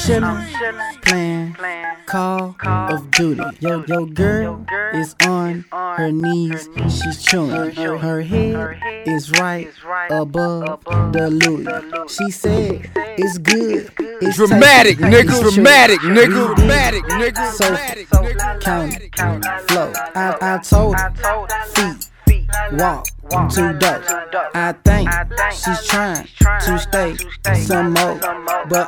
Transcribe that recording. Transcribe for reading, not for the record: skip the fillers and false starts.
chillin', playing Call of Duty. Yo girl is on her knees, she's chewing. Her head is right above the Louis. She said it's good. It's dramatic, tasty, nigga. it's Dramatic, true. nigga. Dramatic, nigga. So count it, flow. I told her, feet, walk too dope. I think she's trying to stay some more, but